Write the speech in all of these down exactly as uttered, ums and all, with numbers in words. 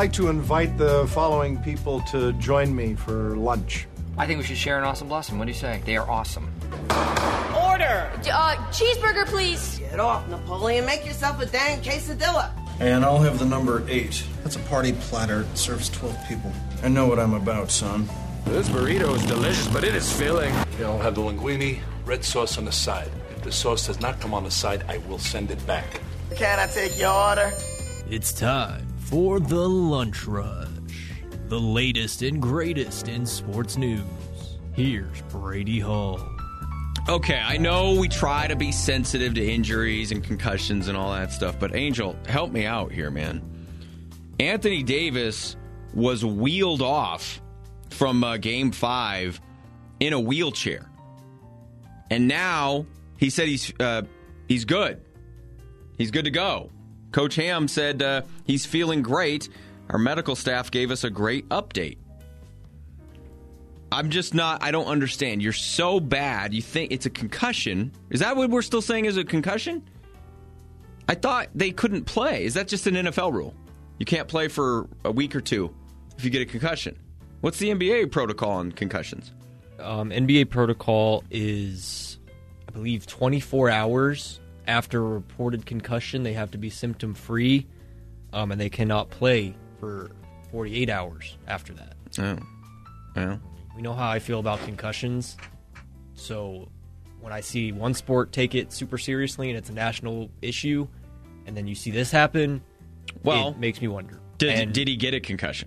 like to invite the following people to join me for lunch. I think we should share an awesome blossom. What do you say? They are awesome. Order! Uh, cheeseburger, please. Get off, Napoleon. Make yourself a dang quesadilla. And I'll have the number eight. That's a party platter. It serves twelve people. I know what I'm about, son. This burrito is delicious, but it is filling. I'll have the linguine, red sauce on the side. If the sauce does not come on the side, I will send it back. Can I take your order? It's time for the Lunch Rush. The latest and greatest in sports news. Here's Brady Hall. Okay, I know we try to be sensitive to injuries and concussions and all that stuff, but Angel, help me out here, man. Anthony Davis was wheeled off from uh, Game five in a wheelchair. And now he said he's uh, he's good. He's good to go. Coach Ham said uh, he's feeling great. Our medical staff gave us a great update. I'm just not, I don't understand. You're so bad, you think it's a concussion. Is that what we're still saying is a concussion? I thought they couldn't play. Is that just an N F L rule? You can't play for a week or two if you get a concussion. What's the N B A protocol on concussions? Um, N B A protocol is, I believe, twenty-four hours after a reported concussion. They have to be symptom-free, um, and they cannot play for forty-eight hours after that. Oh, well. We know how I feel about concussions, so when I see one sport take it super seriously and it's a national issue, and then you see this happen, well, it makes me wonder. Did, and, did he get a concussion?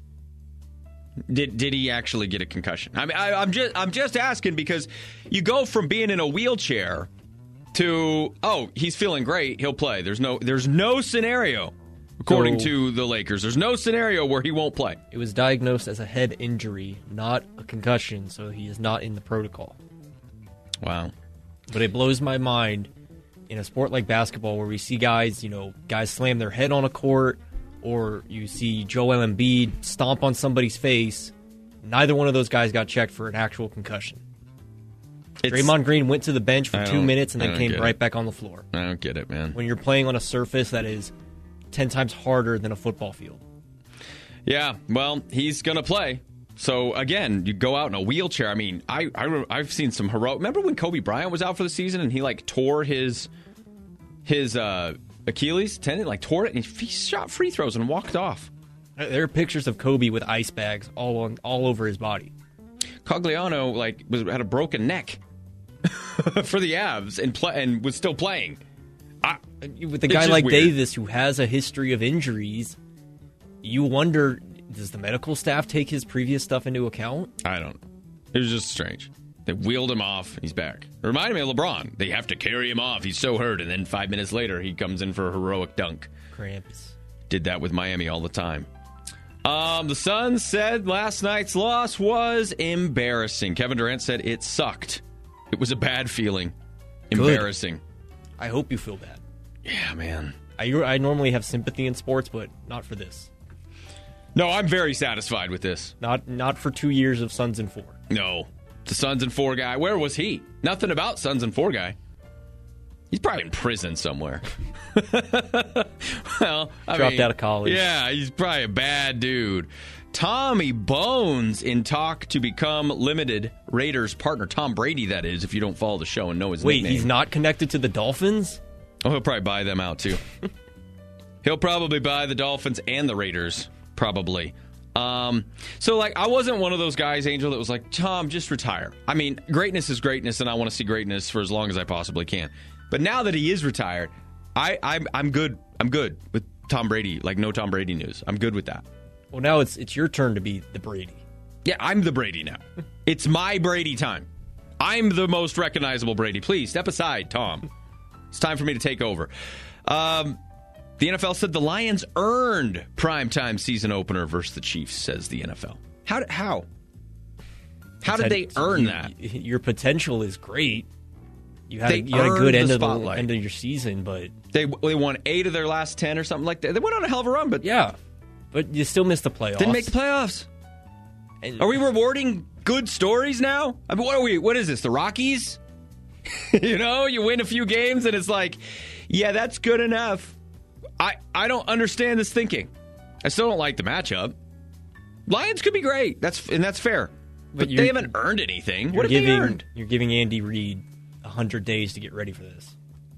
Did did he actually get a concussion? I mean, I, I'm just I'm just asking because you go from being in a wheelchair to oh, he's feeling great, he'll play. There's no there's no scenario. According so, to the Lakers, there's no scenario where he won't play. It was diagnosed as a head injury, not a concussion, so he is not in the protocol. Wow. But it blows my mind in a sport like basketball where we see guys, you know, guys slam their head on a court, or you see Joel Embiid stomp on somebody's face. Neither one of those guys got checked for an actual concussion. It's, Draymond Green went to the bench for two minutes and then came right it. back on the floor. I don't get it, man. When you're playing on a surface that is ten times harder than a football field. Yeah, well, he's going to play. So, again, you go out in a wheelchair. I mean, I, I, I've seen some heroic... Remember when Kobe Bryant was out for the season and he, like, tore his his uh, Achilles tendon? Like, tore it and he shot free throws and walked off. There are pictures of Kobe with ice bags all on all over his body. Cogliano, like, was, had a broken neck for the Avs and, play, and was still playing. I, with a guy like weird. Davis who has a history of injuries, you wonder, does the medical staff take his previous stuff into account? I don't know. It was just strange. They wheeled him off. He's back. It reminded me of LeBron. They have to carry him off. He's so hurt. And then five minutes later, he comes in for a heroic dunk. Cramps. Did that with Miami all the time. Um, the Suns said last night's loss was embarrassing. Kevin Durant said it sucked. It was a bad feeling. Embarrassing. Good. I hope you feel bad. Yeah, man. I, I normally have sympathy in sports, but not for this. No, I'm very satisfied with this. Not not for two years of Suns and Four. No. The Suns and Four guy. Where was he? Nothing about Suns and Four guy. He's probably in prison somewhere. well, I Dropped mean, out of college. Yeah, he's probably a bad dude. Tommy Bones in talk to become limited Raiders partner. Tom Brady, that is, if you don't follow the show and know his Wait, nickname. Wait, he's not connected to the Dolphins? Oh, he'll probably buy them out, too. He'll probably buy the Dolphins and the Raiders, probably. Um, so, like, I wasn't one of those guys, Angel, that was like, Tom, just retire. I mean, greatness is greatness, and I want to see greatness for as long as I possibly can. But now that he is retired, I, I'm, I'm good. I'm good with Tom Brady. Like, no Tom Brady news. I'm good with that. Well, now it's it's your turn to be the Brady. Yeah, I'm the Brady now. It's my Brady time. I'm the most recognizable Brady. Please, step aside, Tom. It's time for me to take over. Um, the N F L said the Lions earned primetime season opener versus the Chiefs, says the N F L. How? How? How did they earn that? Your potential is great. You had, they a, you had a good end the of the end of your season, but they they won eight of their last ten or something like that. They went on a hell of a run, but yeah, but you still missed the playoffs. Didn't make the playoffs. And, are we rewarding good stories now? I mean, what are we? What is this? The Rockies? You know, you win a few games and it's like, yeah, that's good enough. I I don't understand this thinking. I still don't like the matchup. Lions could be great. That's and that's fair. But, But they haven't earned anything. What have giving, they earned? You're giving Andy Reid one hundred days to get ready for this.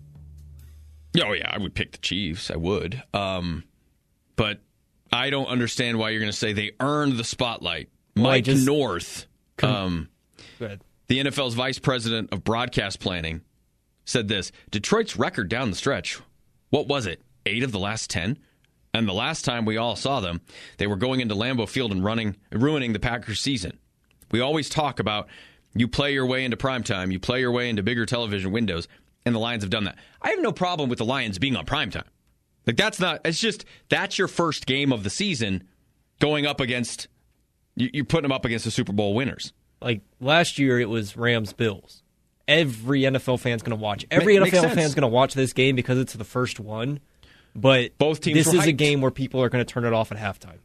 Oh, yeah, I would pick the Chiefs. I would. Um, but I don't understand why you're going to say they earned the spotlight. Well, Mike just, North, um, go ahead. the N F L's vice president of broadcast planning, said this. Detroit's record down the stretch, what was it, eight of the last ten? And the last time we all saw them, they were going into Lambeau Field and running, ruining the Packers' season. We always talk about you play your way into primetime, you play your way into bigger television windows, and the Lions have done that. I have no problem with the Lions being on primetime. Like, that's not, it's just, that's your first game of the season going up against, you're putting them up against the Super Bowl winners. Like, last year it was Rams-Bills. Every N F L fan's going to watch. Every Ma- N F L fan's going to watch this game because it's the first one. But both teams this were is a hyped. game where people are going to turn it off at halftime.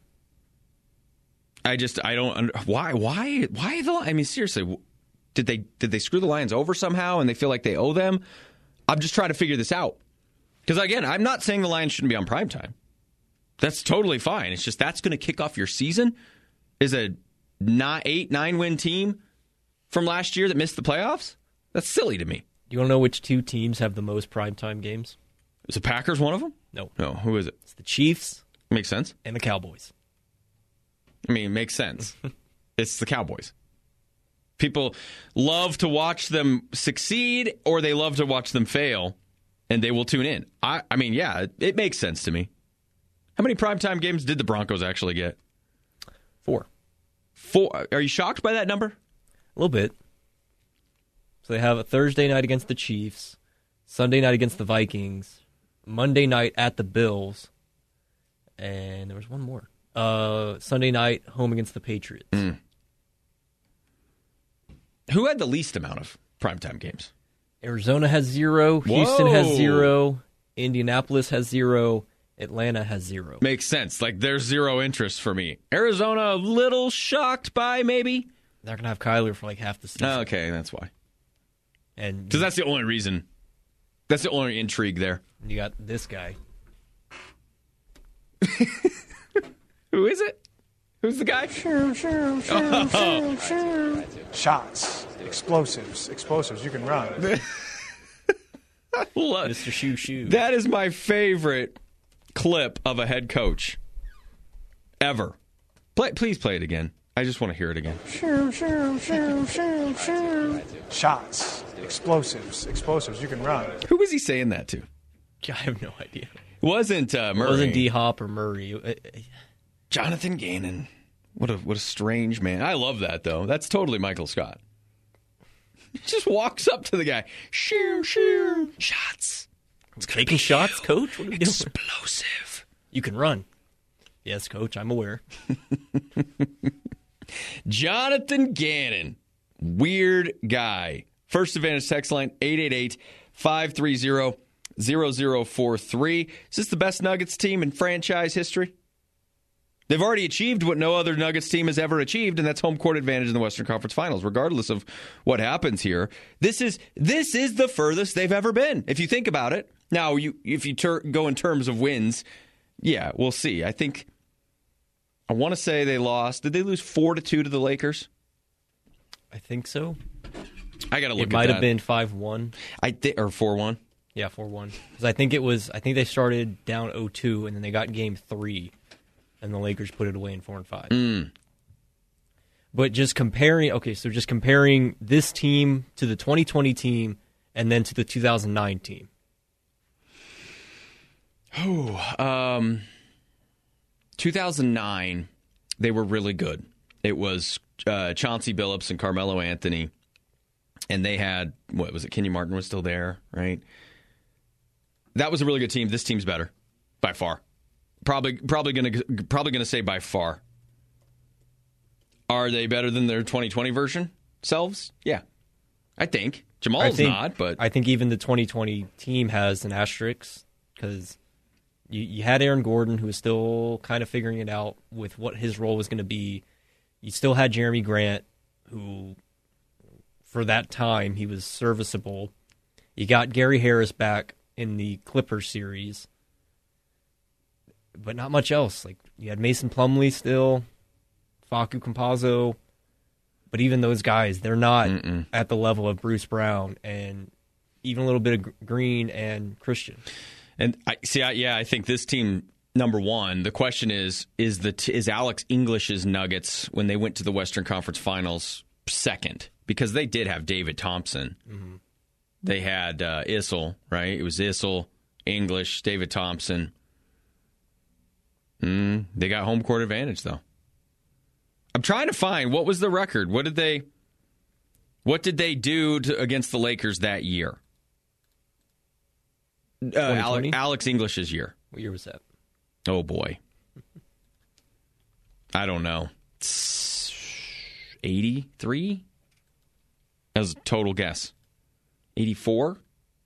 I just, I don't, under, why, why, why the, I mean, seriously, did they, did they screw the Lions over somehow and they feel like they owe them? I'm just trying to figure this out. Because, again, I'm not saying the Lions shouldn't be on primetime. That's totally fine. It's just that's going to kick off your season? Is a nine, eight, nine-win team from last year that missed the playoffs? That's silly to me. Do you want to know which two teams have the most primetime games? Is the Packers one of them? No. No, who is it? It's the Chiefs. Makes sense. And the Cowboys. I mean, it makes sense. It's the Cowboys. People love to watch them succeed or they love to watch them fail, and they will tune in. I, I mean, yeah, it, it makes sense to me. How many primetime games did the Broncos actually get? Four. Four. Are you shocked by that number? A little bit. So they have a Thursday night against the Chiefs, Sunday night against the Vikings, Monday night at the Bills, and there was one more. Uh, Sunday night home against the Patriots. Mm. Who had the least amount of primetime games? Arizona has zero. Houston Whoa. has zero. Indianapolis has zero. Atlanta has zero. Makes sense. Like, there's zero interest for me. Arizona, a little shocked by, maybe? They're going to have Kyler for like half the season. Oh, okay, that's why. And Because that's the only reason. That's the only intrigue there. you got this guy. Who is it? Who's the guy? Oh. Shots, explosives, explosives. You can run. Mister Shoo Shoo. That is my favorite clip of a head coach ever. Play, please play it again. I just want to hear it again. Shots, explosives, explosives. You can run. Who was he saying that to? I have no idea. It wasn't uh, Murray. It wasn't D Hop or Murray. Jonathan Gannon. What a what a strange man. I love that though. That's totally Michael Scott. He just walks up to the guy. Shoo shoo. Shots. It's taking shots, coach. What are you doing? Explosive. You can run. Yes, coach. I'm aware. Jonathan Gannon. Weird guy. First Advantage text line eight eight eight, five three zero, zero zero four three. Is this the best Nuggets team in franchise history? They've already achieved what no other Nuggets team has ever achieved, and that's home court advantage in the Western Conference Finals, regardless of what happens here. This is this is the furthest they've ever been, if you think about it. Now, you if you ter- go in terms of wins, yeah, we'll see. I think, I want to say they lost. Did they lose four to two to the Lakers? I think so. I got to look It at might that. have been five one. I th- or four one. Yeah, four one. Because I think it was, I think they started down oh two, and then they got game three, and the Lakers put it away in four and five. Mm. But just comparing, okay, so just comparing this team to the twenty twenty team and then to the two thousand nine team. Oh, um, two thousand nine, they were really good. It was uh, Chauncey Billups and Carmelo Anthony, and they had, what was it, Kenny Martin was still there, right? That was a really good team. This team's better, by far. Probably, probably gonna, probably gonna say by far. Are they better than their twenty twenty version selves? Yeah, I think Jamal's I think, not, but I think even the twenty twenty team has an asterisk because you, you had Aaron Gordon, who was still kind of figuring it out with what his role was going to be. You still had Jeremy Grant, who, for that time, he was serviceable. You got Gary Harris back in the Clippers series, but not much else. Like you had Mason Plumlee still, Facu Campazzo, but even those guys, they're not Mm-mm. at the level of Bruce Brown and even a little bit of Green and Christian. And I see, I, yeah, I think this team, number one, the question is, is the is Alex English's Nuggets, when they went to the Western Conference Finals, second? Because they did have David Thompson. Mm-hmm. They had uh, Issel, right? It was Issel, English, David Thompson. Mm, they got home court advantage, though. I'm trying to find, what was the record? What did they what did they do to, against the Lakers that year? Uh, Alex, Alex English's year. What year was that? Oh, boy. I don't know. eighty-three? That was a total guess. eighty-four?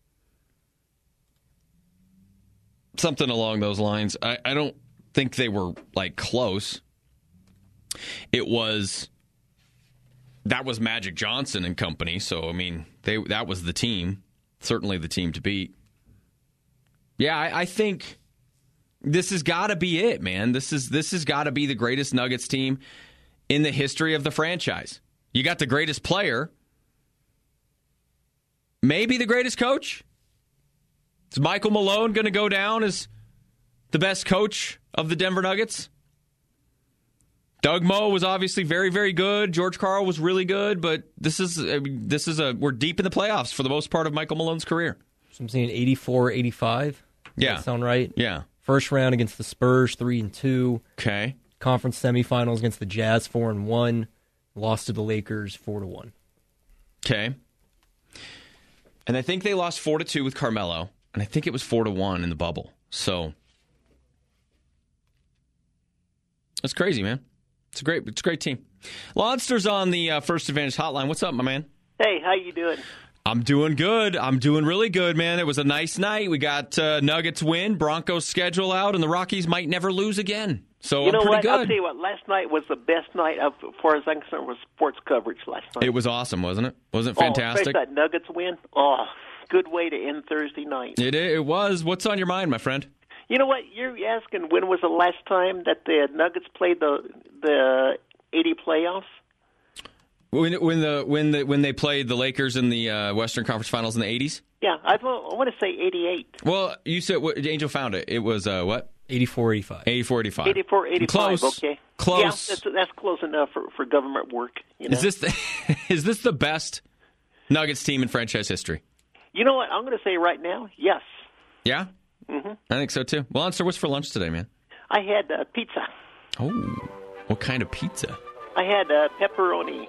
Something along those lines. I, I don't think they were, like, close. It was... That was Magic Johnson and company, so, I mean, they that was the team. Certainly the team to beat. Yeah, I, I think this has got to be it, man. This is this has got to be the greatest Nuggets team in the history of the franchise. You got the greatest player, maybe the greatest coach. Is Michael Malone going to go down as the best coach of the Denver Nuggets? Doug Moe was obviously very, very good. George Karl was really good, but this is I mean, this is a we're deep in the playoffs for the most part of Michael Malone's career. So I'm saying eighty-four eighty-five. Yeah. Does that sound right? Yeah. First round against the Spurs, three and two. Okay. Conference semifinals against the Jazz, four and one. Lost to the Lakers, four to one. Okay. And I think they lost four to two with Carmelo, and I think it was four to one in the bubble. So that's crazy, man. It's a great, it's a great team. Lonster's on the uh, First Advantage hotline. What's up, my man? Hey, how you doing? I'm doing good. I'm doing really good, man. It was a nice night. We got uh, Nuggets win, Broncos schedule out, and the Rockies might never lose again. So you know I'm pretty what? good. I'll tell you what. Last night was the best night of, as far as I'm concerned, was sports coverage last night. It was awesome, wasn't it? Wasn't it fantastic? Oh, especially that Nuggets win. Oh, good way to end Thursday night. It it was. What's on your mind, my friend? You know what? You're asking when was the last time that the Nuggets played the the eighty playoffs? When when the when the when they played the Lakers in the uh, Western Conference Finals in the eighties? Yeah, I, I want to say eighty-eight. Well, you said what, Angel found it. It was uh, what? eighty-four eighty-five. eighty-four eighty-five. eighty-four eighty-five. Close. Okay. Close. Yeah, that's, that's close enough for, for government work. You know? Is this the, is this the best Nuggets team in franchise history? You know what? I'm going to say right now, yes. Yeah. Mm-hmm. I think so too. Well, answer. What's for lunch today, man? I had uh, pizza. Oh, what kind of pizza? I had uh, pepperoni.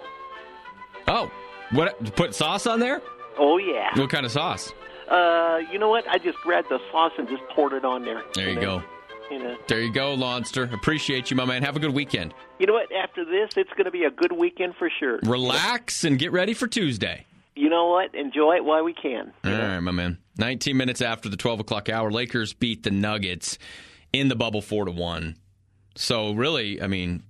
Oh, what? You put sauce on there? Oh yeah. What kind of sauce? Uh, you know what? I just grabbed the sauce and just poured it on there. There you, you know? go. You know. There you go, Lonster. Appreciate you, my man. Have a good weekend. You know what? After this, it's going to be a good weekend for sure. Relax and get ready for Tuesday. You know what? Enjoy it while we can. All know? right, my man. nineteen minutes after the twelve o'clock hour, Lakers beat the Nuggets in the bubble four to one. So really, I mean,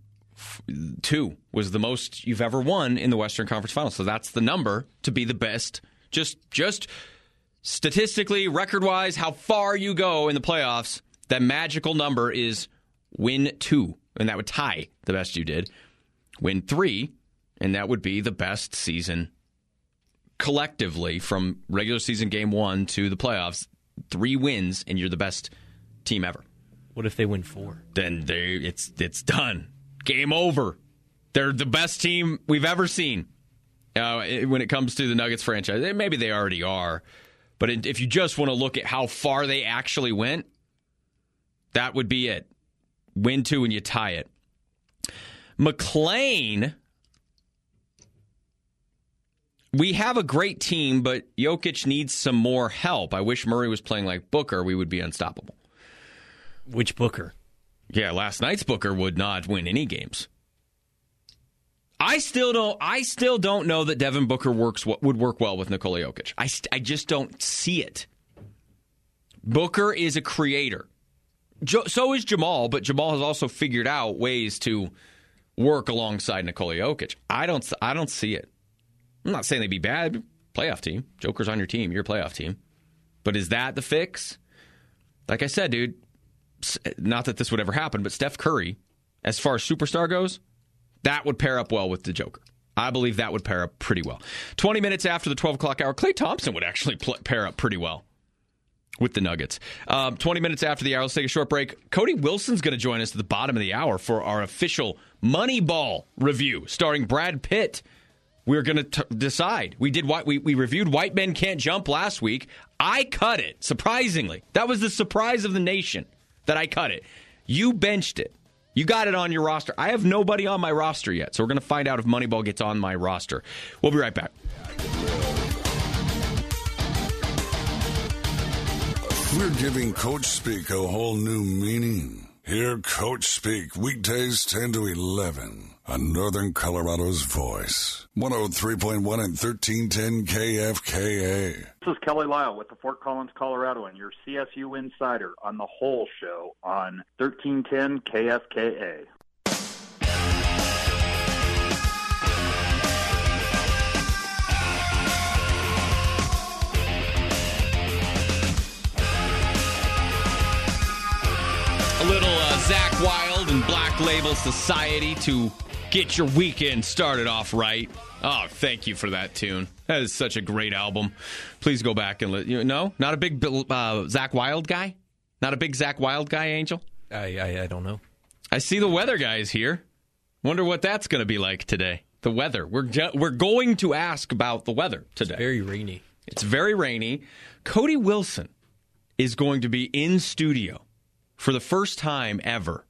two was the most you've ever won in the Western Conference Finals. So that's the number to be the best. Just, just statistically, record-wise, how far you go in the playoffs, that magical number is win two, and that would tie the best you did. Win three, and that would be the best season collectively from regular season game one to the playoffs. Three wins, and you're the best team ever. What if they win four? Then they, it's it's done. Game over. They're the best team we've ever seen uh, when it comes to the Nuggets franchise. Maybe they already are. But if you just want to look at how far they actually went, that would be it. Win two and you tie it. McLean, we have a great team, but Jokic needs some more help. I wish Murray was playing like Booker. We would be unstoppable. Which Booker? Yeah, last night's Booker would not win any games. I still don't. I still don't know that Devin Booker works would work well with Nikola Jokic. I I just don't see it. Booker is a creator. Jo, so is Jamal, but Jamal has also figured out ways to work alongside Nikola Jokic. I don't. I don't see it. I'm not saying they'd be bad. Playoff team. Joker's on your team. You're a playoff team. But is that the fix? Like I said, dude, not that this would ever happen, but Steph Curry, as far as superstar goes, that would pair up well with the Joker. I believe that would pair up pretty well. twenty minutes after the twelve o'clock hour, Klay Thompson would actually pl- pair up pretty well with the Nuggets. Um, twenty minutes after the hour, let's take a short break. Cody Wilson's going to join us at the bottom of the hour for our official Moneyball review, starring Brad Pitt. We're going to decide. We did what we, we reviewed White Men Can't Jump last week. I cut it, surprisingly. That was the surprise of the nation that I cut it. You benched it. You got it on your roster. I have nobody on my roster yet, so we're going to find out if Moneyball gets on my roster. We'll be right back. We're giving Coach Speak a whole new meaning. Hear Coach Speak weekdays ten to eleven on Northern Colorado's Voice. one oh three point one and thirteen ten K F K A. This is Kelly Lyle with the Fort Collins Coloradoan, your C S U insider on The Whole Show on thirteen ten K F K A. A little uh, Zach Wild and Black Label Society to get your weekend started off right. Oh, thank you for that tune. That is such a great album. Please go back and let you know. Not a big uh, Zach Wild guy? Not a big Zach Wild guy, Angel? I I, I don't know. I see the weather guy is here. Wonder what that's going to be like today. The weather. We're ju- we're going to ask about the weather today. It's very rainy. It's very rainy. Cody Wilson is going to be in studio for the first time ever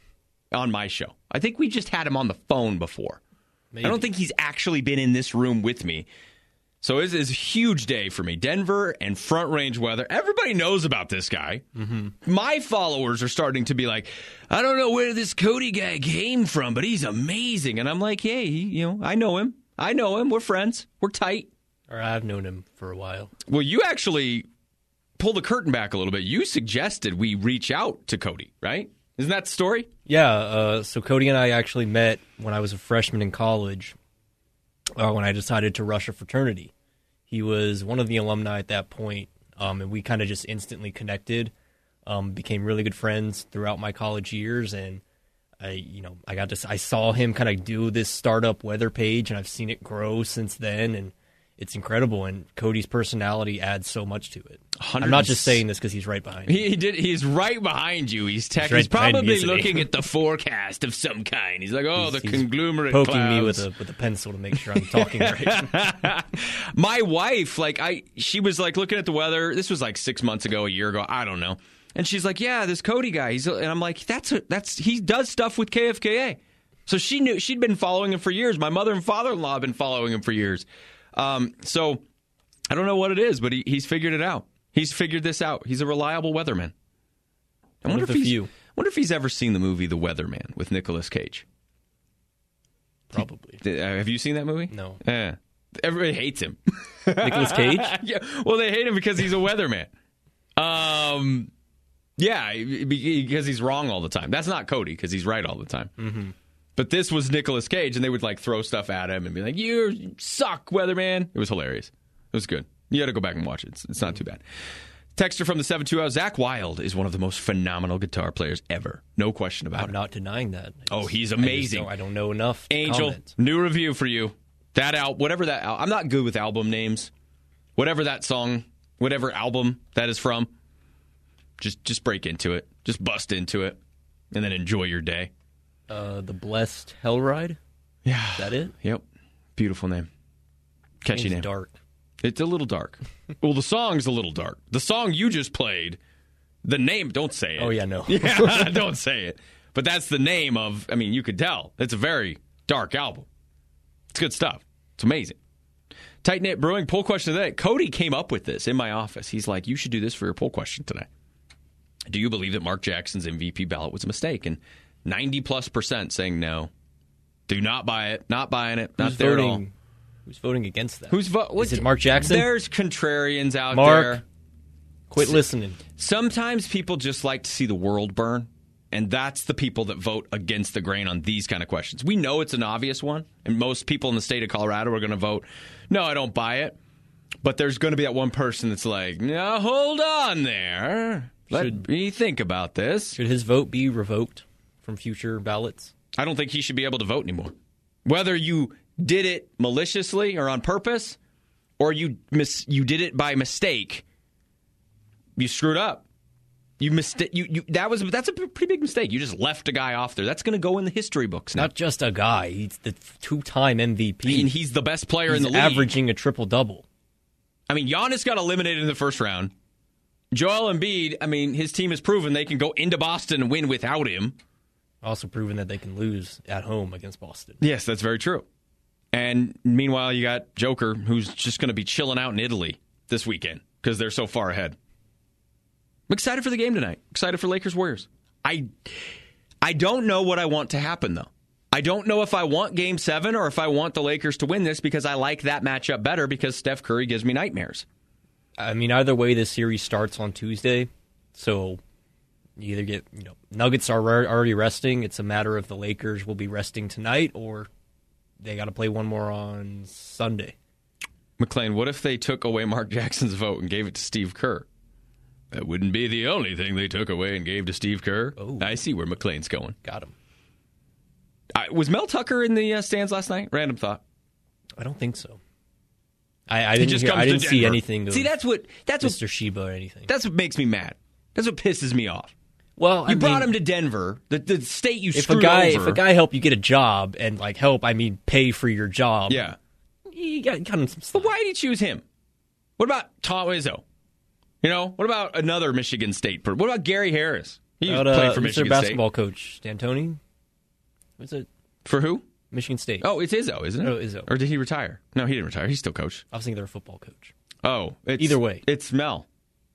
on my show. I think we just had him on the phone before. Maybe. I don't think he's actually been in this room with me. So it is a huge day for me. Denver and Front Range weather. Everybody knows about this guy. Mm-hmm. My followers are starting to be like, I don't know where this Cody guy came from, but he's amazing. And I'm like, hey, you know, I know him. I know him. We're friends. We're tight. Or I've known him for a while. Well, you actually pull the curtain back a little bit. You suggested we reach out to Cody, right? Isn't that the story? Yeah. Uh, so Cody and I actually met when I was a freshman in college, uh, when I decided to rush a fraternity. He was one of the alumni at that point, um, and we kind of just instantly connected, um, became really good friends throughout my college years, and I, you know, I got to, I saw him kind of do this startup weather page, and I've seen it grow since then, and it's incredible, and Cody's personality adds so much to it. I'm not just saying this because he's right behind me. He, he did. He's right behind you. He's tech. He's, right he's probably looking at the forecast of some kind. He's like, oh, he's, the he's conglomerate poking clouds. me with a with a pencil to make sure I'm talking right. My wife, like I, she was like looking at the weather. This was like six months ago, a year ago. I don't know. And she's like, yeah, this Cody guy. He's, and I'm like, that's a, that's he does stuff with K F K A. So she knew she'd been following him for years. My mother and father-in-law have been following him for years. Um, so I don't know what it is, but he, he's figured it out. He's figured this out. He's a reliable weatherman. I wonder if he's, few. wonder if he's ever seen the movie The Weatherman with Nicolas Cage. Probably. He, uh, have you seen that movie? No. Yeah. Everybody hates him. Nicolas Cage? Yeah. Well, they hate him because he's a weatherman. Um, yeah, because he's wrong all the time. That's not Cody because he's right all the time. Mm-hmm. But this was Nicolas Cage, and they would like throw stuff at him and be like, you suck, weatherman. It was hilarious. It was good. You got to go back and watch it. It's, it's not too bad. Texter from the seven two zero, Zach Wild is one of the most phenomenal guitar players ever. No question about I'm it. I'm not denying that. Oh, he's amazing. I, I don't know enough. Angel, comment. New review for you. That out, whatever that al- I'm not good with album names. Whatever that song, whatever album that is from, just just break into it. Just bust into it, and then enjoy your day. Uh, the Blessed Hell Ride? Yeah. Is that it? Yep. Beautiful name. Catchy Name's name. Dark. It's a little dark. Well, the song's a little dark. The song you just played, the name, don't say it. Oh, yeah, no. Yeah, don't say it. But that's the name of, I mean, you could tell. It's a very dark album. It's good stuff. It's amazing. Tight Knit Brewing, poll question today. Cody came up with this in my office. He's like, you should do this for your poll question today. Do you believe that Mark Jackson's M V P ballot was a mistake? And ninety plus percent saying no. Do not buy it. Not buying it. Not Who's there voting? at all. Who's voting against that? Who's voting? Is it Mark Jackson? There's contrarians out Mark, there. Quit listening. Sometimes people just like to see the world burn, and that's the people that vote against the grain on these kind of questions. We know it's an obvious one, and most people in the state of Colorado are going to vote, no, I don't buy it. But there's going to be that one person that's like, no, hold on there. Let Should- me think about this. Should his vote be revoked from future ballots? I don't think he should be able to vote anymore. Whether you did it maliciously or on purpose, or you mis- you did it by mistake, you screwed up. You mistake. You, you that was that's a pretty big mistake. You just left a guy off there. That's going to go in the history books now. Not just a guy. He's the two-time M V P. And he's the best player He's in the league. averaging a triple-double. I mean, Giannis got eliminated in the first round. Joel Embiid, I mean, his team has proven they can go into Boston and win without him. Also proven that they can lose at home against Boston. Yes, that's very true. And meanwhile, you got Joker, who's just going to be chilling out in Italy this weekend because they're so far ahead. I'm excited for the game tonight. Excited for Lakers Warriors. I I don't know what I want to happen, though. I don't know if I want Game seven or if I want the Lakers to win this because I like that matchup better because Steph Curry gives me nightmares. I mean, either way, this series starts on Tuesday, so you either get, you know, Nuggets are already resting. It's a matter of the Lakers will be resting tonight or they got to play one more on Sunday. McLean, what if they took away Mark Jackson's vote and gave it to Steve Kerr? That wouldn't be the only thing they took away and gave to Steve Kerr. Oh. I see where McLean's going. Got him. Uh, was Mel Tucker in the uh, stands last night? Random thought. I don't think so. I, I He didn't, just hear, comes I to didn't see Denver. anything of See, that's what that's Mister what Sheba or anything. that's what makes me mad. That's what pisses me off. Well, you I brought mean, him to Denver, the, the state you if a screwed guy over. if a guy help you get a job and like help, I mean pay for your job. yeah. You got, got him some But slack. why did you choose him? What about Tom Izzo? You know, what about another Michigan State person? What about Gary Harris? He About, played uh, for who's their Michigan basketball State. coach, D'Antoni? Was it For who? Michigan State? Oh, it's Izzo, isn't it? Oh, Izzo. Or did he retire? No, he didn't retire. He's still coach. I was thinking they're a football coach. Oh, it's, Either way. it's Mel.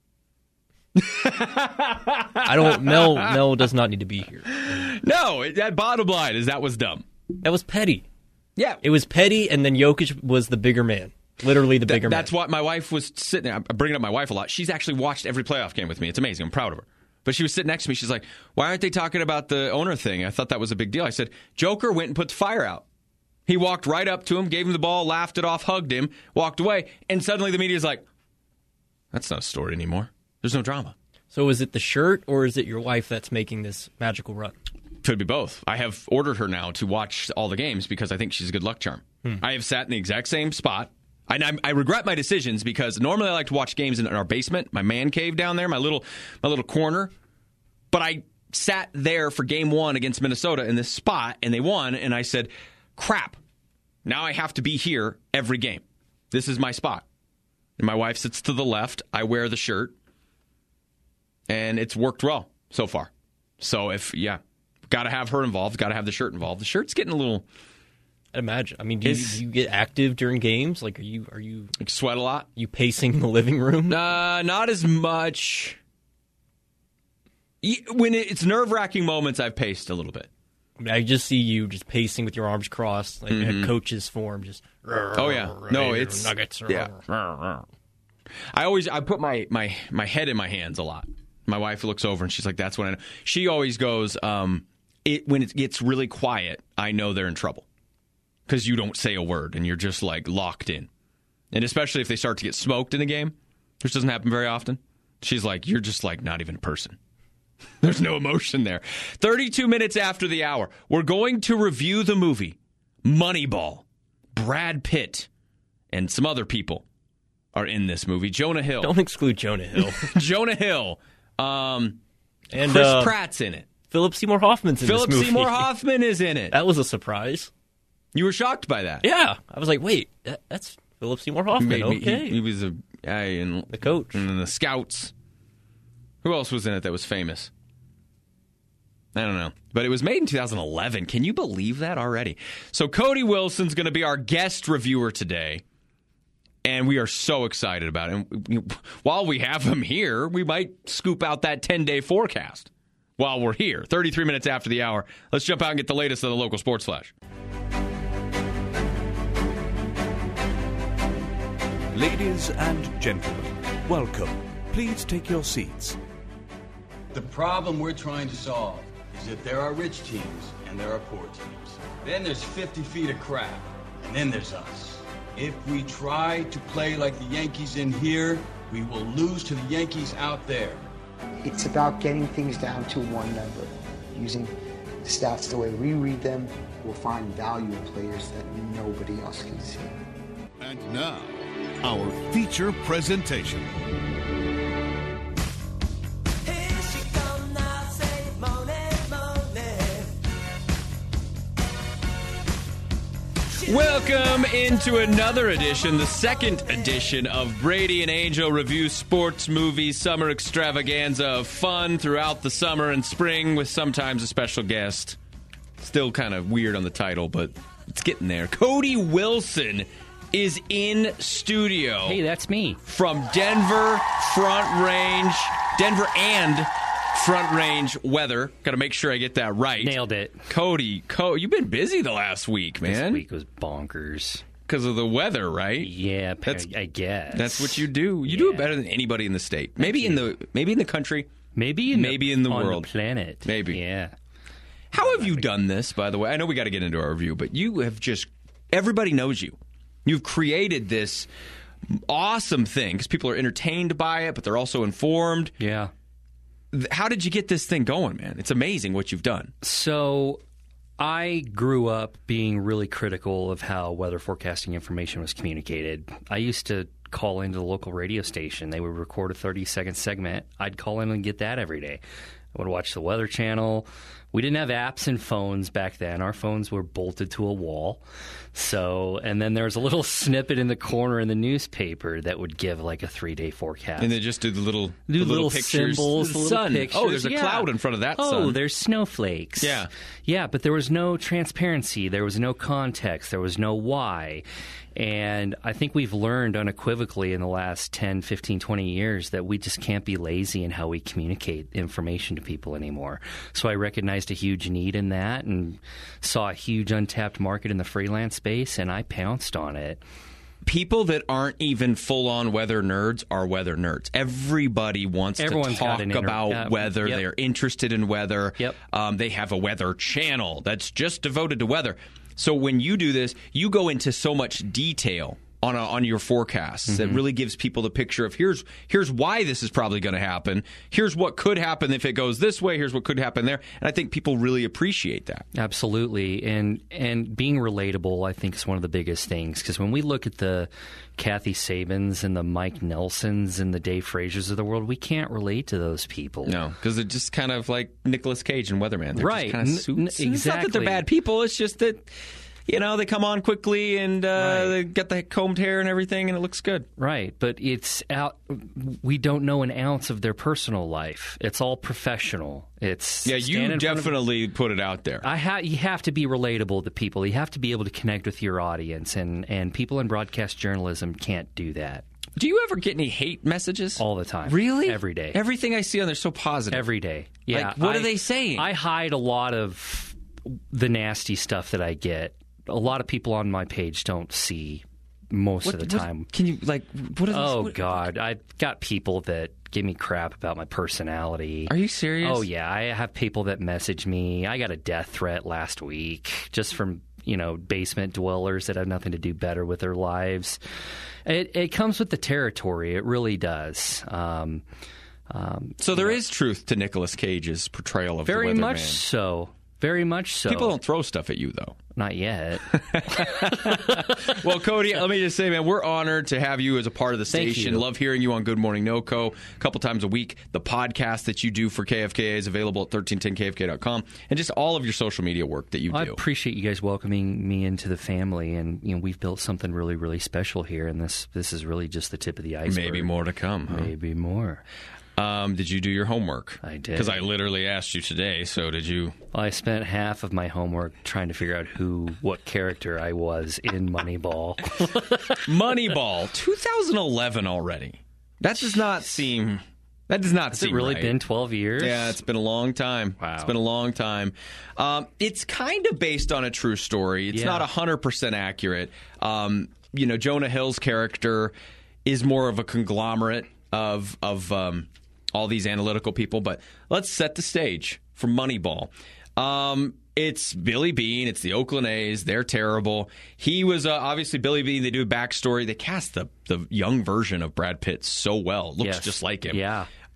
I don't. Mel Mel does not need to be here. No, it, that bottom line is that was dumb. That was petty. Yeah, It was petty, and then Jokic was the bigger man. Literally the Th- bigger that's man. what my wife was sitting there. I'm bringing up my wife a lot. She's actually watched every playoff game with me. It's amazing. I'm proud of her. But she was sitting next to me. She's like, why aren't they talking about the owner thing? I thought that was a big deal. I said, Joker went and put the fire out. He walked right up to him, gave him the ball, laughed it off, hugged him, walked away. And suddenly the media's like, that's not a story anymore. There's no drama. So is it the shirt, or is it your wife that's making this magical run? Could be both. I have ordered her now to watch all the games because I think she's a good luck charm. Hmm. I have sat in the exact same spot. And I, I regret my decisions because normally I like to watch games in our basement, my man cave down there, my little my little corner. But I sat there for game one against Minnesota in this spot, and they won. And I said, crap, now I have to be here every game. This is my spot. And my wife sits to the left. I wear the shirt. And it's worked well so far. So if, yeah, got to have her involved, got to have the shirt involved. The shirt's getting a little... I'd imagine. I mean, do you, do you get active during games? Like, are you are you like sweat a lot? You pacing the living room? Uh, not as much. When it's nerve-wracking moments, I've paced a little bit. I mean, I just see you just pacing with your arms crossed, like Mhm. in a coach's form. Just oh yeah, no, it's Nuggets. Yeah. I always I put my my my head in my hands a lot. My wife looks over and she's like, "That's when I know." She always goes, um, "It when it gets really quiet, I know they're in trouble." Because you don't say a word and you're just like locked in. And especially if they start to get smoked in a game, which doesn't happen very often, she's like, you're just like not even a person. There's no emotion there. thirty-two minutes after the hour, we're going to review the movie Moneyball. Brad Pitt and some other people are in this movie. Jonah Hill. Don't exclude Jonah Hill. Jonah Hill. Um, and Chris uh, Pratt's in it. Philip Seymour Hoffman's in Philip this movie. Seymour Hoffman is in it. That was a surprise. You were shocked by that? Yeah. I was like, wait, that, that's Philip Seymour Hoffman. Maybe okay. He, he was a guy in the coach. And then the Scouts. Who else was in it that was famous? I don't know. But it was made in two thousand eleven. Can you believe that already? So Cody Wilson's going to be our guest reviewer today. And we are so excited about it. And while we have him here, we might scoop out that ten-day forecast while we're here. thirty-three minutes after the hour. Let's jump out and get the latest of the local sports flash. Ladies and gentlemen, welcome. Please take your seats. The problem we're trying to solve is that there are rich teams and there are poor teams. Then there's fifty feet of crap, and then there's us. If we try to play like the Yankees in here, we will lose to the Yankees out there. It's about getting things down to one number. Using the stats the way we read them, we'll find value in players that nobody else can see. And now, our feature presentation. Welcome into another edition, the second edition of Brady and Angel Review Sports Movies Summer Extravaganza of fun throughout the summer and spring with sometimes a special guest. Still kind of weird on the title, but it's getting there. Cody Wilson is in studio. Hey, that's me. From Denver Front Range, Denver and Front Range Weather. Got to make sure I get that right. Nailed it. Cody, Co- you've been busy the last week, man. This week was bonkers. Because of the weather, right? Yeah, that's, I guess. That's what you do. You yeah. do it better than anybody in the state. Maybe in the maybe in the country. Maybe in maybe the, in the on world. The planet. Maybe. Yeah. How have you done this, by the way? I know we got to get into our review, but you have just, everybody knows you. You've created this awesome thing because people are entertained by it, but they're also informed. Yeah. How did you get this thing going, man? It's amazing what you've done. So I grew up being really critical of how weather forecasting information was communicated. I used to call into the local radio station. They would record a thirty-second segment. I'd call in and get that every day. I would watch the Weather Channel. We didn't have apps and phones back then. Our phones were bolted to a wall. So, and then there was a little snippet in the corner in the newspaper that would give like a three-day forecast. And they just do the little, do the little, little pictures. symbols, the little sun. pictures. Oh, there's a yeah. cloud in front of that oh, sun. Oh, there's snowflakes. Yeah. Yeah, but there was no transparency. There was no context. There was no why. And I think we've learned unequivocally in the last ten, fifteen, twenty years that we just can't be lazy in how we communicate information to people anymore. So I recognized a huge need in that and saw a huge untapped market in the freelance space, and I pounced on it. People that aren't even full-on weather nerds are weather nerds. Everybody wants Everyone's to talk inter- about uh, weather. Yep. They're interested in weather. Yep. Um, they have a weather channel that's just devoted to weather. So when you do this, you go into so much detail on a, on your forecasts mm-hmm. that really gives people the picture of here's here's why this is probably going to happen. Here's what could happen if it goes this way. Here's what could happen there. And I think people really appreciate that. Absolutely. And and being relatable, I think, is one of the biggest things. Because when we look at the Kathy Sabins and the Mike Nelsons and the Dave Frasers of the world, we can't relate to those people. No, because they're just kind of like Nicolas Cage and Weatherman. They're right. just kind of suits. N- exactly. It's not that they're bad people. It's just that, you know, they come on quickly and uh, right. they get the combed hair and everything, and it looks good. Right, but it's out. We don't know an ounce of their personal life. It's all professional. It's yeah. You definitely of, put it out there. I ha- you have to be relatable to people. You have to be able to connect with your audience, and and people in broadcast journalism can't do that. Do you ever get any hate messages? All the time. Really? Every day. Everything I see on there is so positive. Every day. Yeah. Like, what I, are they saying? I hide a lot of the nasty stuff that I get. A lot of people on my page don't see most what, of the time. What, can you, like, what are Oh, what, God. I've got people that give me crap about my personality. Are you serious? Oh, yeah. I have people that message me. I got a death threat last week just from, you know, basement dwellers that have nothing to do better with their lives. It, it comes with the territory. It really does. Um, um, so there know, is truth to Nicolas Cage's portrayal of the very Weatherman. much so. Very much so. People don't throw stuff at you, though. Not yet. Well, Cody, let me just say, man, we're honored to have you as a part of the Thank station. you. Love hearing you on Good Morning NoCo a couple times a week. The podcast that you do for K F K A is available at thirteen ten K F K dot com, and just all of your social media work that you well, do. I appreciate you guys welcoming me into the family, and you know we've built something really, really special here, and this this is really just the tip of the iceberg. Maybe more to come. Huh? Maybe more. Um, did you do your homework? I did. Because I literally asked you today, so did you? Well, I spent half of my homework trying to figure out who, what character I was in Moneyball. Moneyball, two thousand eleven already. That does not seem... That does not Has seem it really right. been twelve years? Yeah, it's been a long time. Wow. It's been a long time. Um, it's kind of based on a true story. It's Yeah. not one hundred percent accurate. Um, you know, Jonah Hill's character is more of a conglomerate of... of um, all these analytical people, but let's set the stage for Moneyball. Um, it's Billy Beane. It's the Oakland A's. They're terrible. He was uh, obviously Billy Beane. They do a backstory. They cast the the young version of Brad Pitt so well. Looks Yes. just like him. Yeah.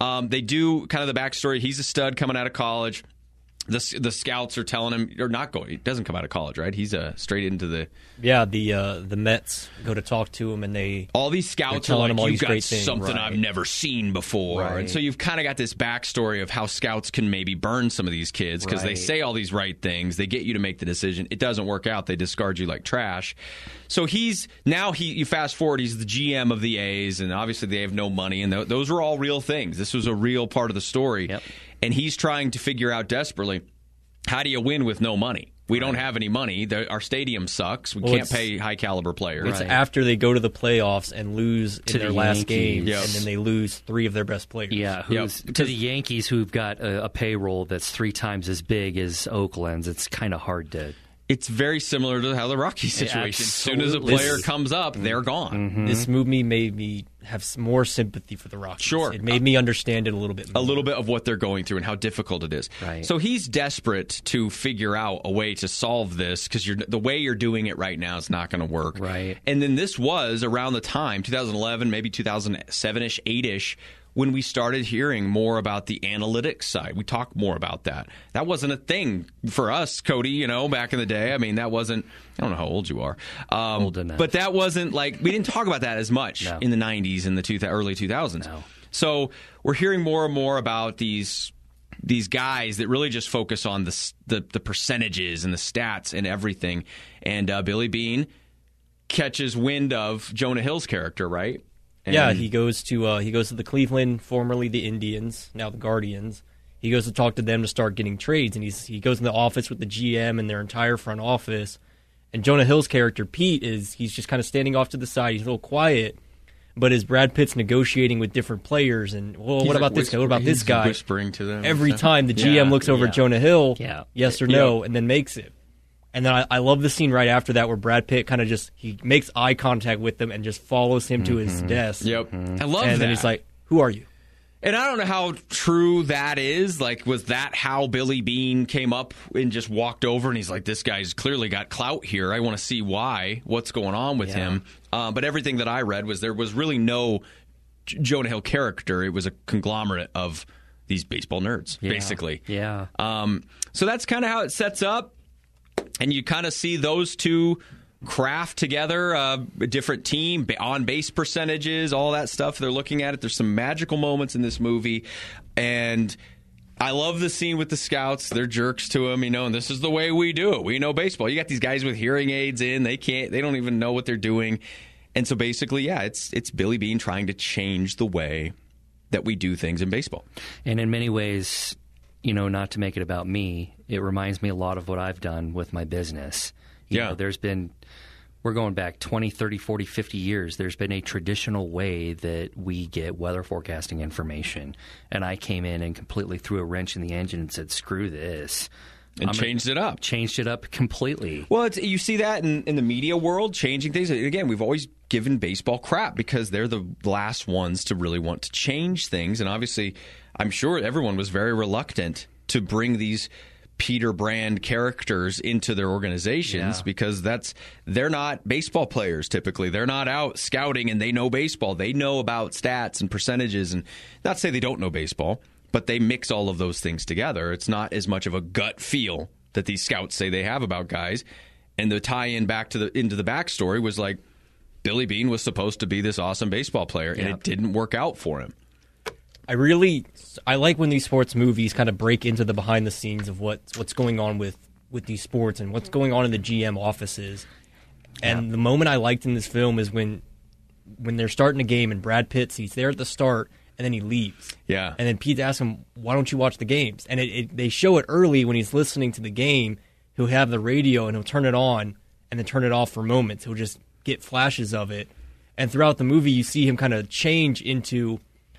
Um, they do kind of the backstory. He's a stud coming out of college. The the scouts are telling him, or not going. He doesn't come out of college, right? He's uh, straight into the yeah. The uh, the Mets go to talk to him, and they all these scouts are like, "You've got something I've never seen before," right. And so you've kind of got this backstory of how scouts can maybe burn some of these kids because right. they say all these right things. They get you to make the decision. It doesn't work out. They discard you like trash. So he's now he. You fast forward. He's the G M of the A's, and obviously they have no money, and th- those are all real things. This was a real part of the story. Yep. And he's trying to figure out desperately, how do you win with no money? We right. don't have any money. The, our stadium sucks. We well, can't pay high-caliber players. It's right. after they go to the playoffs and lose to in their the last Yankees. game, yep. and then they lose three of their best players. Yeah, who's, yep. to the Yankees, who've got a, a payroll that's three times as big as Oakland's. It's kind of hard to... It's very similar to how the Rockies situation. As soon as a player this, comes up, they're gone. Mm-hmm. This movie made me have some more sympathy for the Rockies. Sure. It made me understand it a little bit more. A little bit of what they're going through and how difficult it is. Right. So he's desperate to figure out a way to solve this because the way you're doing it right now is not going to work. Right. And then this was around the time, twenty eleven, maybe two thousand seven-ish, eight-ish, when we started hearing more about the analytics side. We talk more about that. That wasn't a thing for us, Cody, you know, back in the day. I mean, that wasn't, I don't know how old you are. Um, old enough. But that wasn't like, we didn't talk about that as much no. in the nineties and the two, early two thousands. No. So we're hearing more and more about these these guys that really just focus on the the, the percentages and the stats and everything. And uh, Billy Beane catches wind of Jonah Hill's character, right? And yeah, he goes to uh, he goes to the Cleveland, formerly the Indians, now the Guardians. He goes to talk to them to start getting trades, and he's he goes in the office with the G M and their entire front office. And Jonah Hill's character, Pete, is he's just kind of standing off to the side. He's a little quiet, but as Brad Pitt's negotiating with different players, and well, he's what like about this guy? What about this guy? Whispering to them every time the G M yeah, looks over yeah. at Jonah Hill, yeah. yes or no, yeah. and then makes it. And then I, I love the scene right after that where Brad Pitt kind of just he makes eye contact with them and just follows him to his Mm-hmm. desk. Yep, mm-hmm. I love and that. And then he's like, "Who are you?" And I don't know how true that is. Like, was that how Billy Beane came up and just walked over and he's like, this guy's clearly got clout here. I want to see why, what's going on with yeah. him. Uh, but everything that I read was there was really no J- Jonah Hill character. It was a conglomerate of these baseball nerds, yeah. basically. Yeah. Um, so that's kind of how it sets up. And you kind of see those two craft together, uh, a different team, on base percentages, all that stuff. They're looking at it. There's some magical moments in this movie. And I love the scene with the scouts. They're jerks to him, you know, and this is the way we do it. We know baseball. You got these guys with hearing aids in. They can't, they don't even know what they're doing. And so basically, yeah, it's it's Billy Beane trying to change the way that we do things in baseball. And in many ways, you know, not to make it about me, it reminds me a lot of what I've done with my business. You yeah. know, there's been, we're going back twenty, thirty, forty, fifty years. There's been a traditional way that we get weather forecasting information. And I came in and completely threw a wrench in the engine and said, screw this. And I'm changed gonna, it up. Changed it up completely. Well, it's, you see that in, in the media world, changing things. Again, we've always given baseball crap because they're the last ones to really want to change things. And obviously, I'm sure everyone was very reluctant to bring these Peter Brand characters into their organizations yeah. because that's they're not baseball players typically. They're not out scouting and they know baseball. They know about stats and percentages, and not to say they don't know baseball, but they mix all of those things together. It's not as much of a gut feel that these scouts say they have about guys. And the tie-in back to the into the backstory was like Billy Beane was supposed to be this awesome baseball player, and yep. it didn't work out for him. I really, I like when these sports movies kind of break into the behind the scenes of what's what's going on with, with these sports and what's going on in the G M offices. And yeah. the moment I liked in this film is when when they're starting a game and Brad Pitt's he's there at the start and then he leaves. Yeah. And then Pete asks him, "Why don't you watch the games?" And it, it, they show it early when he's listening to the game. He'll have the radio and he'll turn it on and then turn it off for moments. He'll just get flashes of it. And throughout the movie, you see him kind of change into,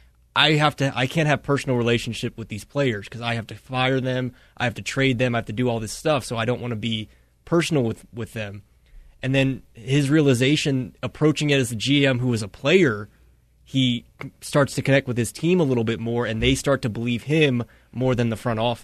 I have to. I can't have personal relationship with these players because I have to fire them. I have to trade them. I have to do all this stuff. So I don't want to be personal with, with them. And then his realization, approaching it as a G M who is a player, he starts to connect with his team a little bit more, and they start to believe him more than the front office.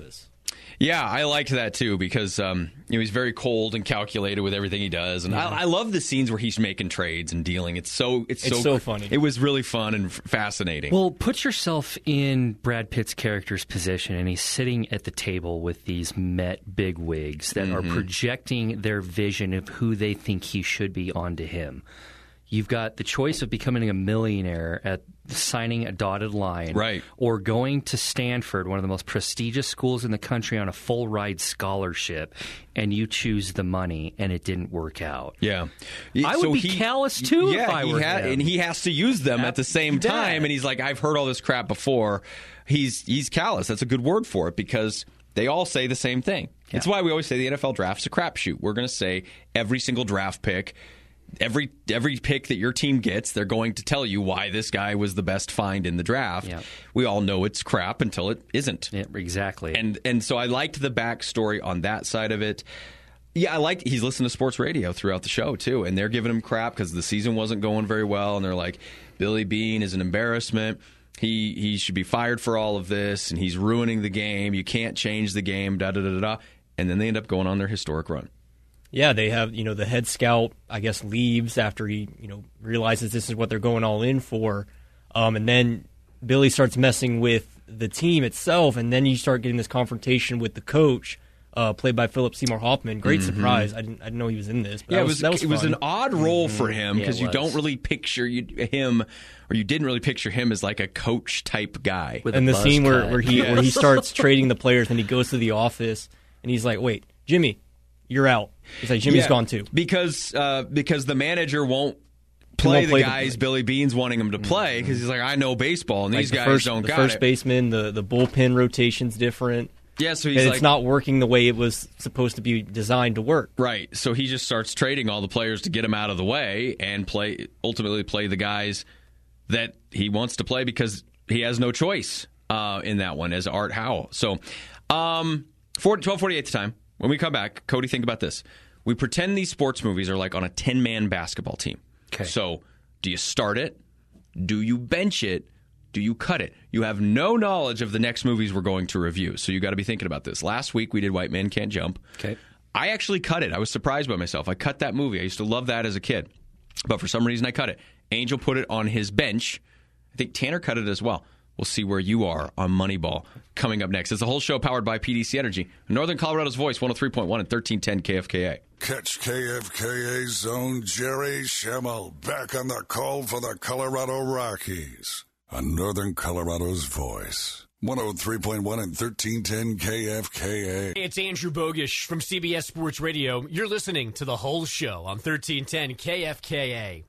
Yeah, I liked that too because um, you know he's very cold and calculated with everything he does, and mm-hmm. I, I love the scenes where he's making trades and dealing. It's so it's, it's so, so funny. It was really fun and f- fascinating. Well, put yourself in Brad Pitt's character's position, and he's sitting at the table with these Met bigwigs that mm-hmm. are projecting their vision of who they think he should be onto him. You've got the choice of becoming a millionaire at signing a dotted line, right, or going to Stanford, one of the most prestigious schools in the country, on a full ride scholarship, and you choose the money, and it didn't work out. Yeah, I would so be he, callous too yeah, if I he were had, him. and he has to use them at the same Dad. time. And he's like, I've heard all this crap before. He's he's callous. That's a good word for it because they all say the same thing. Yeah. It's why we always say the N F L draft's a crapshoot. We're going to say every single draft pick. Every every pick that your team gets, they're going to tell you why this guy was the best find in the draft. Yeah. We all know it's crap until it isn't. Yeah, exactly. And and so I liked the backstory on that side of it. Yeah, I liked he's listening to sports radio throughout the show too, and they're giving him crap because the season wasn't going very well, and they're like, Billy Beane is an embarrassment. He he should be fired for all of this, and he's ruining the game. You can't change the game. Da da da da da. And then they end up going on their historic run. Yeah, they have, you know, the head scout, I guess, leaves after he, you know, realizes this is what they're going all in for. Um, and then Billy starts messing with the team itself, and then you start getting this confrontation with the coach, uh, played by Philip Seymour Hoffman. Great mm-hmm. surprise. I didn't I didn't know he was in this. But yeah, that it was, was, that was it was fun. an odd role mm-hmm. for him because yeah, you don't really picture you, him, or you didn't really picture him as like a coach type guy. With and the scene where, where he yes. where he starts trading the players, and he goes to the office, and he's like, wait, Jimmy, you're out. He's like, Jimmy's yeah, gone too. Because uh, because the manager won't play won't the play guys the Billy Beane's wanting him to play because he's like, I know baseball, and like these the guys first, don't the got first it. baseman, the, the bullpen rotation's different. Yeah, so he's and like, it's not working the way it was supposed to be designed to work. Right. So he just starts trading all the players to get him out of the way and play ultimately play the guys that he wants to play because he has no choice uh, in that one as Art Howell. So um, twelve forty-eight the time. When we come back, Cody, think about this. We pretend these sports movies are like on a ten-man basketball team. Okay. So do you start it? Do you bench it? Do you cut it? You have no knowledge of the next movies we're going to review, so you got to be thinking about this. Last week we did White Man Can't Jump. Okay. I actually cut it. I was surprised by myself. I cut that movie. I used to love that as a kid, but for some reason I cut it. Angel put it on his bench. I think Tanner cut it as well. We'll see where you are on Moneyball coming up next. It's a whole show powered by P D C Energy. Northern Colorado's Voice, one oh three point one and thirteen ten K F K A. Catch K F K A's own Jerry Schemmel back on the call for the Colorado Rockies on Northern Colorado's Voice, one oh three point one and thirteen ten K F K A. It's Andrew Bogish from C B S Sports Radio. You're listening to The Whole Show on thirteen ten K F K A.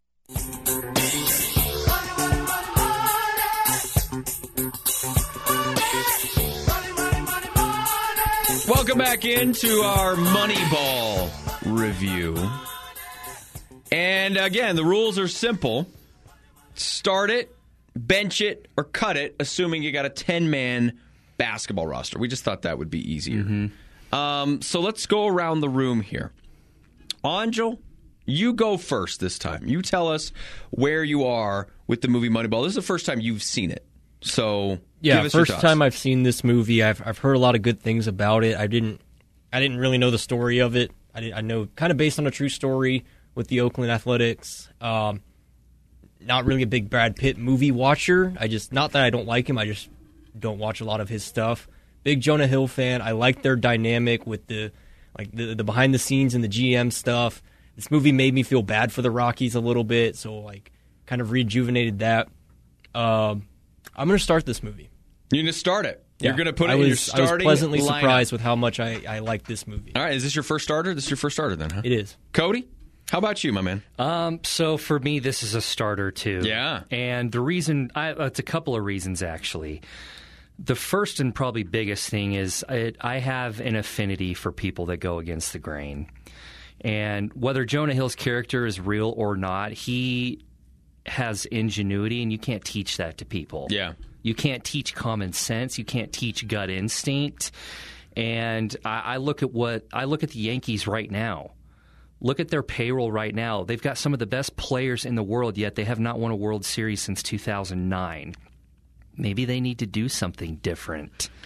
Welcome back into our Moneyball review. And again, the rules are simple. Start it, bench it, or cut it, assuming you got a ten-man basketball roster. We just thought that would be easier. Mm-hmm. Um, so let's go around the room here. Angel, you go first this time. You tell us where you are with the movie Moneyball. This is the first time you've seen it. So yeah, give us your first thoughts. time I've seen this movie. I've I've heard a lot of good things about it. I didn't I didn't really know the story of it. I did, I know kind of based on a true story with the Oakland Athletics. Um, not really a big Brad Pitt movie watcher. I just not that I don't like him. I just don't watch a lot of his stuff. Big Jonah Hill fan. I like their dynamic with the like the, the behind the scenes and the G M stuff. This movie made me feel bad for the Rockies a little bit, so like kind of rejuvenated that. Um, I'm going to start this movie. You're going to start it. Yeah. You're going to put it I was, in your starting I was pleasantly lineup. surprised with how much I, I like this movie. All right, is this your first starter? This is your first starter then, huh? It is. Cody, how about you, my man? Um, so for me, this is a starter too. Yeah. And the reason, I, it's a couple of reasons actually. The first and probably biggest thing is I, I have an affinity for people that go against the grain. And whether Jonah Hill's character is real or not, he has ingenuity, and you can't teach that to people. Yeah. You can't teach common sense. You can't teach gut instinct. And I, I look at what I look at the Yankees right now. Look at their payroll right now. They've got some of the best players in the world, yet they have not won a World Series since two thousand nine. Maybe they need to do something different.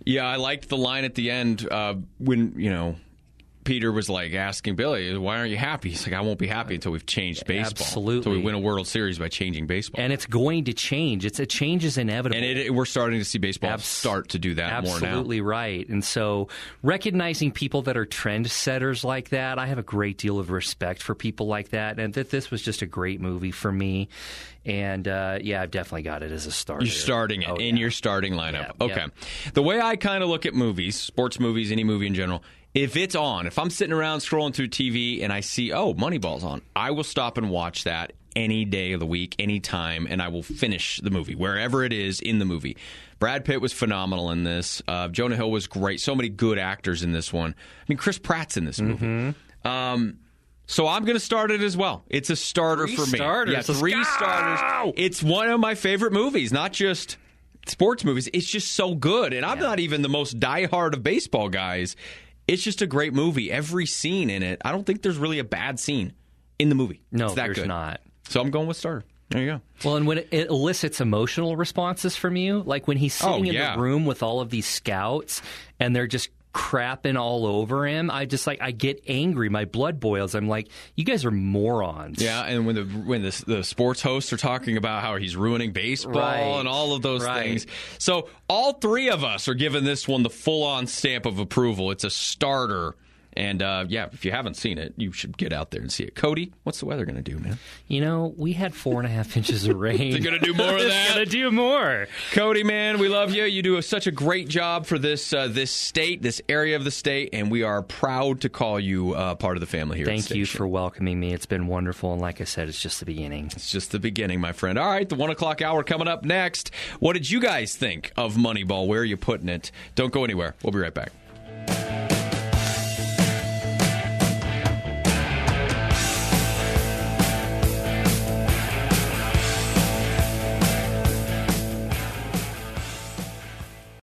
Yeah, I liked the line at the end uh, when, you know, Peter was like asking Billy, why aren't you happy? He's like, I won't be happy until we've changed baseball. Absolutely. Until we win a World Series by changing baseball. And it's going to change. It's a change is inevitable. And it, it, we're starting to see baseball Abs- start to do that more now. Absolutely right. And so recognizing people that are trendsetters like that, I have a great deal of respect for people like that. And that this was just a great movie for me. And, uh, yeah, I've definitely got it as a starter. You're starting it oh, in yeah. your starting lineup. Yeah, okay. yeah. The way I kind of look at movies, sports movies, any movie in general, if it's on, if I'm sitting around scrolling through T V and I see, oh, Moneyball's on, I will stop and watch that any day of the week, any time, and I will finish the movie, wherever it is in the movie. Brad Pitt was phenomenal in this. Uh, Jonah Hill was great. So many good actors in this one. I mean, Chris Pratt's in this movie. Mm-hmm. Um, so I'm going to start it as well. It's a starter three for me. Starters. Yeah, three Let's starters. go! It's one of my favorite movies, not just sports movies. It's just so good. And I'm yeah. not even the most diehard of baseball guys. It's just a great movie. Every scene in it, I don't think there's really a bad scene in the movie. No, it's that there's good. not. So I'm going with starter. There you go. Well, and when it, it elicits emotional responses from you, like when he's sitting oh, in yeah. the room with all of these scouts and they're just crapping all over him, I just like I get angry. My blood boils. I'm like, you guys are morons. Yeah, and when the when the, the sports hosts are talking about how he's ruining baseball right. and all of those right. things. So all three of us are giving this one the full-on stamp of approval. It's a starter. And, uh, yeah, if you haven't seen it, you should get out there and see it. Cody, what's the weather going to do, man? You know, we had four and a half inches of rain. They're going to do more of that? It's going to do more. Cody, man, we love you. You do a, such a great job for this uh, this state, this area of the state, and we are proud to call you uh, part of the family here. Thank at the you station. for welcoming me. It's been wonderful, and like I said, it's just the beginning. It's just the beginning, my friend. All right, the one o'clock hour coming up next. What did you guys think of Moneyball? Where are you putting it? Don't go anywhere. We'll be right back.